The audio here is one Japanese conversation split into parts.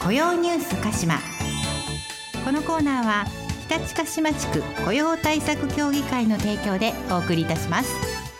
雇用ニュース鹿島。このコーナーは日立鹿島地区雇用対策協議会の提供でお送りいたします。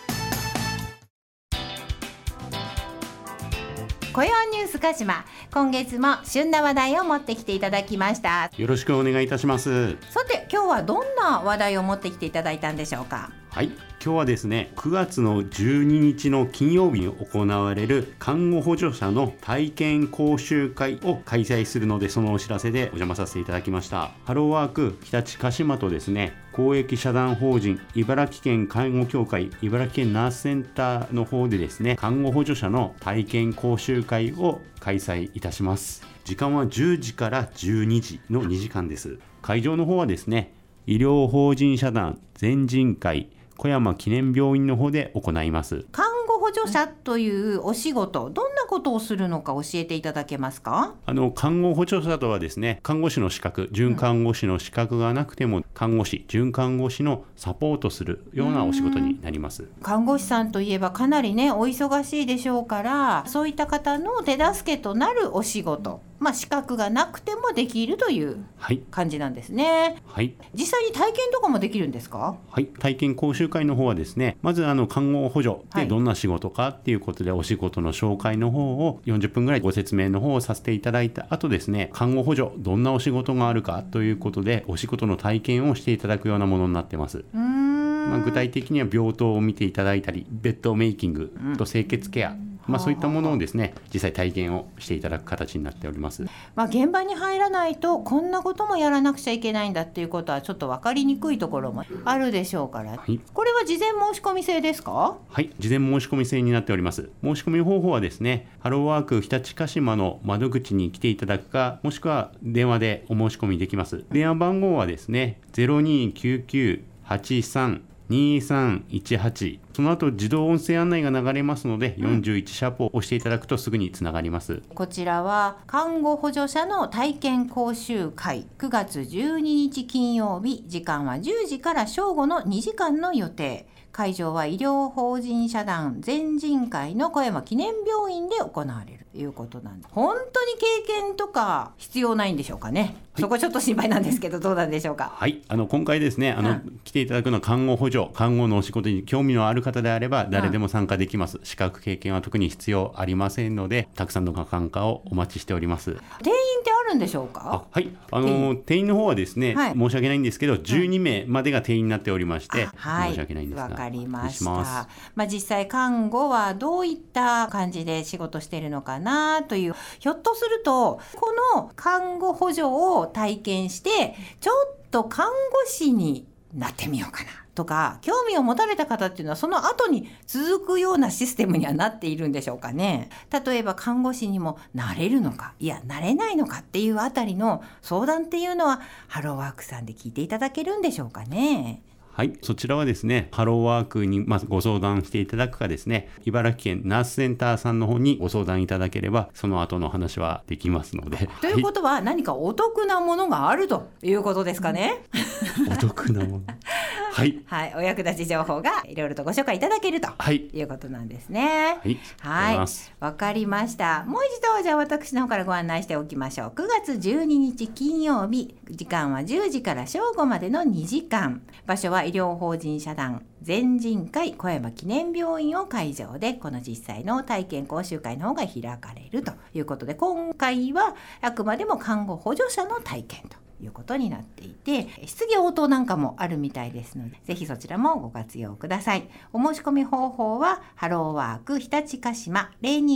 雇用ニュース鹿島、今月も旬な話題を持ってきていただきました。 よろしくお願いいたします。 さて、今日はどんな話題を持ってきていただいたんでしょうか。 はい、今日はですね、9月の12日の金曜日に行われる看護補助者の体験講習会を開催するので、そのお知らせでお邪魔させていただきました。ハローワーク日立鹿島とですね、公益社団法人茨城県介護協会茨城県ナースセンターの方でですね、看護補助者の体験講習会を開催いたします。時間は10時から12時の2時間です。会場の方はですね、医療法人社団全人会小山記念病院の方で行います。 看護補助者というお仕事、どんなことをするのか教えていただけますか。 看護補助者とはですね、看護師の資格、準看護師の資格がなくても、看護師、準看護師のサポートするようなお仕事になります。 看護師さんといえばかなりね、お忙しいでしょうから、そういった方の手助けとなるお仕事、資格がなくてもできるという感じなんですね。 はい、 実際に体験とかもできるんですか。 はい、体験講習会の方はですね、まず看護補助でどんな仕事かっていうことで、お仕事の紹介の方を40分ぐらいご説明の方をさせていただいた後ですね、看護補助どんなお仕事があるかということで、お仕事の体験をしていただくようなものになってます。具体的には病棟を見ていただいたり、ベッドメイキングと清潔ケア、そういったものをですね、実際体験をしていただく形になっております。 現場に入らないとこんなこともやらなくちゃいけないんだっていうことはちょっと分かりにくいところもあるでしょうから、これは事前申し込み制ですか。 はい、事前申し込み制になっております。申し込み方法はですね、ハローワーク日立鹿島の窓口に来ていただくか、もしくは電話でお申し込みできます。電話番号はですね、0299-83-2318、その後自動音声案内が流れますので、41シャープを押していただくとすぐにつながります。 こちらは看護補助者の体験講習会、9月12日金曜日、時間は10時から正午の2時間の予定。会場は医療法人社団全人会の小山記念病院で行われるということなんです。本当に経験とか必要ないんでしょうかね。そこちょっと心配なんですけど、どうなんでしょうか。 はい、今回ですね、来ていただくのは看護補助、看護のお仕事に興味のある方であれば誰でも参加できます。資格経験は特に必要ありませんので、たくさんのご参加をお待ちしております。 定員ってあるんでしょうか。 はい、定員の方はですね、申し訳ないんですけど、12名までが定員になっておりまして、申し訳ないんですが、 わかりました。実際看護はどういった感じで仕事しているのかなという、ひょっとするとこの看護補助を体験してちょっと看護師になってみようかなとか、興味を持たれた方っていうのはその後に続くようなシステムにはなっているんでしょうかね。例えば看護師にもなれるのか、いやなれないのかっていうあたりの相談っていうのはハローワークさんで聞いていただけるんでしょうかね。 はい、そちらはですね、ハローワークにご相談していただくかですね、茨城県ナースセンターさんの方にご相談いただければ、その後の話はできますので。 ということは、何かお得なものがあるということですかね。 お得なものはい、 お役立ち情報がいろいろとご紹介いただけるということなんですね。わかりました。もう一度じゃあ私の方からご案内しておきましょう。9月12日金曜日、時間は10時から正午までの2時間。場所は医療法人社団全人会小山記念病院を会場で、この実際の体験講習会の方が開かれるということで、今回はあくまでも看護補助者の体験ということになっていて、質疑応答なんかもあるみたいですので、ぜひそちらもご活用ください。お申し込み方法はハローワーク日立鹿島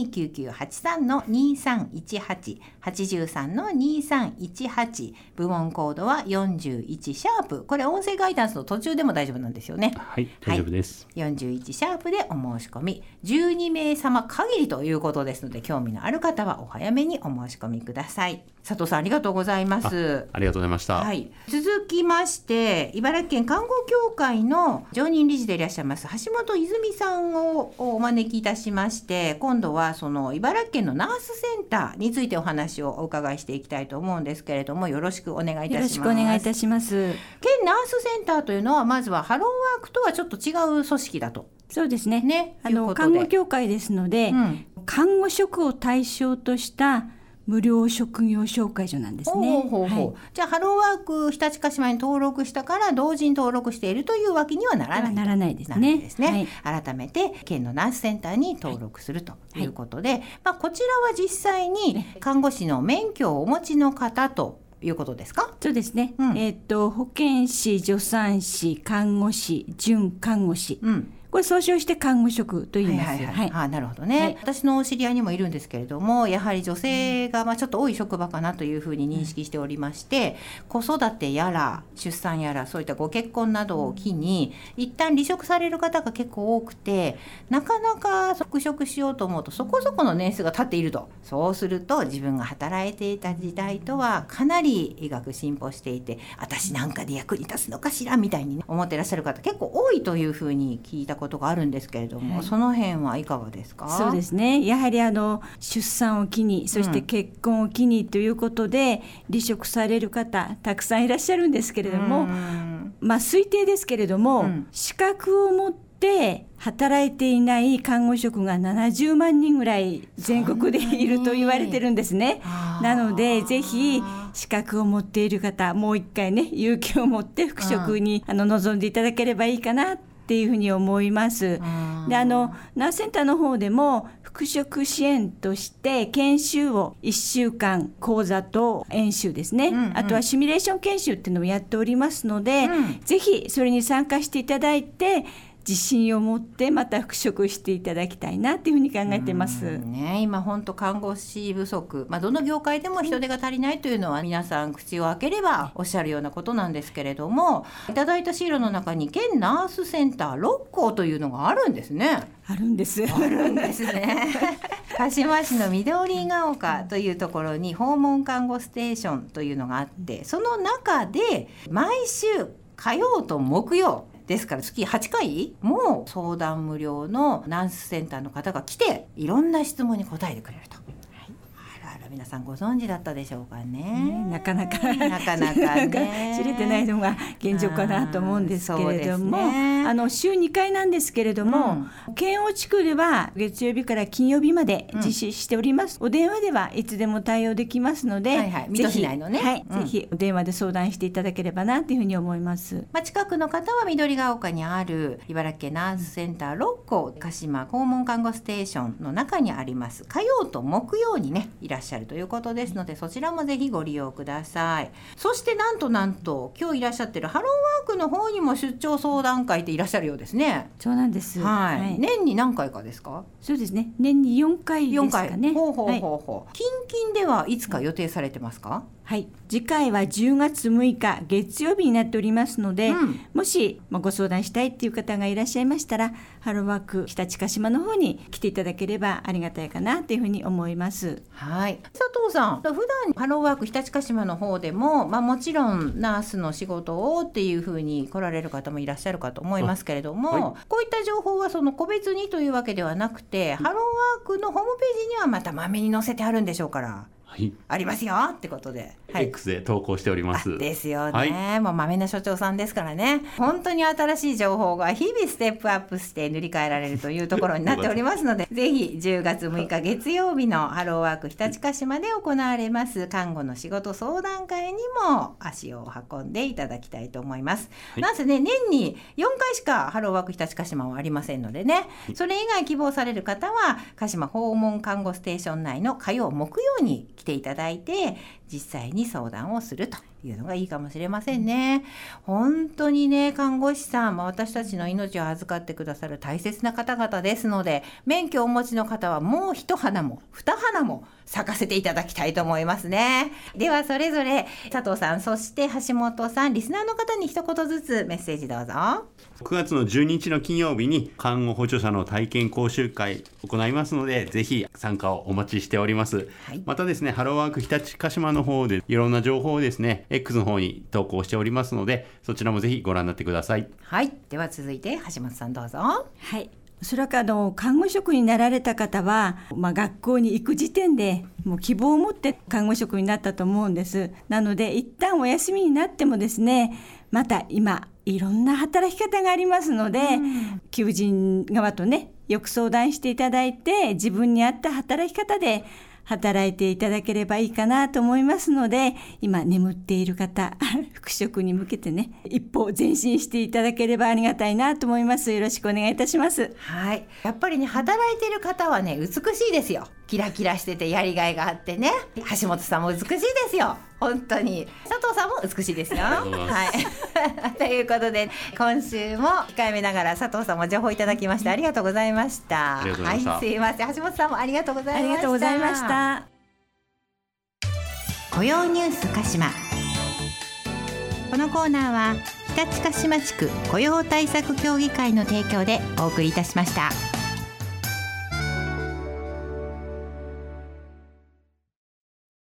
029983-2318 83-2318、部門コードは41シャープ。これ音声ガイダンスの途中でも大丈夫なんですよね。 はい、大丈夫です。 41シャープでお申し込み、12名様限りということですので、興味のある方はお早めにお申し込みください。佐藤さん、ありがとうございます。 ありがとうございました。 続きまして、茨城県看護協会の常任理事でいらっしゃいます橋本泉さんをお招きいたしまして、今度はその茨城県のナースセンターについてお話をお伺いしていきたいと思うんですけれども、よろしくお願いいたします。 よろしくお願いいたします。 県ナースセンターというのは、まずはハローワークとはちょっと違う組織だと。 そうですね。看護協会ですので、看護職を対象とした無料職業紹介所なんですね。 じゃあハローワーク日立鹿島に登録したから同時に登録しているというわけにはならないですね。 改めて県のナースセンターに登録するということで、こちらは実際に看護師の免許をお持ちの方ということですか？ そうですね、保健師、助産師、看護師、准看護師、これ総称して看護職と言います。 なるほどね、私の知り合いにもいるんですけれども、やはり女性がちょっと多い職場かなというふうに認識しておりまして、子育てやら出産やらそういったご結婚などを機に一旦離職される方が結構多くて、なかなか復職しようと思うとそこそこの年数が経っていると。そうすると自分が働いていた時代とはかなり医学進歩していて、私なんかで役に立つのかしらみたいに、思っていらっしゃる方結構多いというふうに聞いたことがあるんですけれども、その辺はいかがですか？ そうですね、やはり出産を機に、そして結婚を機にということで離職される方たくさんいらっしゃるんですけれども、推定ですけれども、資格を持って働いていない看護職が70万人ぐらい全国でいると言われてるんですね。なのでぜひ資格を持っている方、もう一回ね、勇気を持って復職に臨んでいただければいいかなっていうふうに思います。で、ナースセンターの方でも復職支援として研修を1週間講座と演習ですね、あとはシミュレーション研修っていうのをやっておりますので、ぜひそれに参加していただいて自信を持ってまた復職していただきたいなというふうに考えています。 今本当看護師不足、どの業界でも人手が足りないというのは皆さん口を開ければおっしゃるようなことなんですけれども、いただいたシールの中に県ナースセンター6校というのがあるんですね。 あるんですね鹿島市の緑ヶ丘というところに訪問看護ステーションというのがあって、その中で毎週火曜と木曜ですから月8回も相談無料のナースセンターの方が来ていろんな質問に答えてくれると。皆さんご存知だったでしょうかね。 なかなかね知れてないのが現状かなと思うんですけれども、週2回なんですけれども、県央地区では月曜日から金曜日まで実施しております。お電話ではいつでも対応できますので、 水戸市内のね、 ぜひお電話で相談していただければなというふうに思います。 近くの方は緑ヶ丘にある茨城県ナースセンター6校鹿島訪問看護ステーションの中にあります。火曜と木曜にねいらっしゃるということですので、そちらもぜひご利用ください。そしてなんと今日いらっしゃってるハローワークの方にも出張相談会っていらっしゃるようですね。 そうなんです、 年に何回かですか？ そうですね、年に4回ですかね。 近々ではいつか予定されてますか？ 次回は10月6日月曜日になっておりますので、もしご相談したいっていう方がいらっしゃいましたら、ハローワーク日立鹿島の方に来ていただければありがたいかなというふうに思います。 佐藤さん、普段ハローワーク日立鹿島の方でも、もちろんナースの仕事をっていうふうに来られる方もいらっしゃるかと思いますけれども、こういった情報はその個別にというわけではなくて、ハローワークのホームページにはまたまめに載せてあるんでしょうから、ありますよってことで、 X で投稿しております。 ですよね、もうまめな所長さんですからね、本当に新しい情報が日々ステップアップして塗り替えられるというところになっておりますのでぜひ10月6日月曜日のハローワーク日立鹿島で行われます看護の仕事相談会にも足を運んでいただきたいと思います。なんせね、年に4回しかハローワーク日立鹿島はありませんのでね、それ以外希望される方は鹿島訪問看護ステーション内の火曜木曜に来ていただいて実際に相談をするというのがいいかもしれませんね。本当にね、看護師さん、私たちの命を預かってくださる大切な方々ですので、免許をお持ちの方はもう一花も二花も咲かせていただきたいと思いますね。ではそれぞれ佐藤さん、そして橋本さん、リスナーの方に一言ずつメッセージどうぞ。 9月の12日の金曜日に看護補助者の体験講習会行いますので、ぜひ参加をお待ちしております。またですね、ハローワーク日立鹿島の方でいろんな情報をですね X の方に投稿しておりますので、そちらもぜひご覧になってください。 では続いて橋本さんどうぞ。 おそらく看護職になられた方は、学校に行く時点でもう希望を持って看護職になったと思うんです。なので一旦お休みになってもですね、また今いろんな働き方がありますので、求人側とねよく相談していただいて、自分に合った働き方で働いていただければいいかなと思いますので、今眠っている方復職に向けてね、一歩前進していただければありがたいなと思います。よろしくお願いいたします。 はい、やっぱりね、働いている方はね、美しいですよ。キラキラしててやりがいがあってね。橋本さんも美しいですよ、本当に。佐藤さんも美しいですよ。はいということで、今週も控えめながら佐藤さんも情報いただきましてありがとうございました。はい、すいません。橋本さんもありがとうございました。 ありがとうございました。 雇用ニュース鹿島。このコーナーは日立鹿島地区雇用対策協議会の提供でお送りいたしました。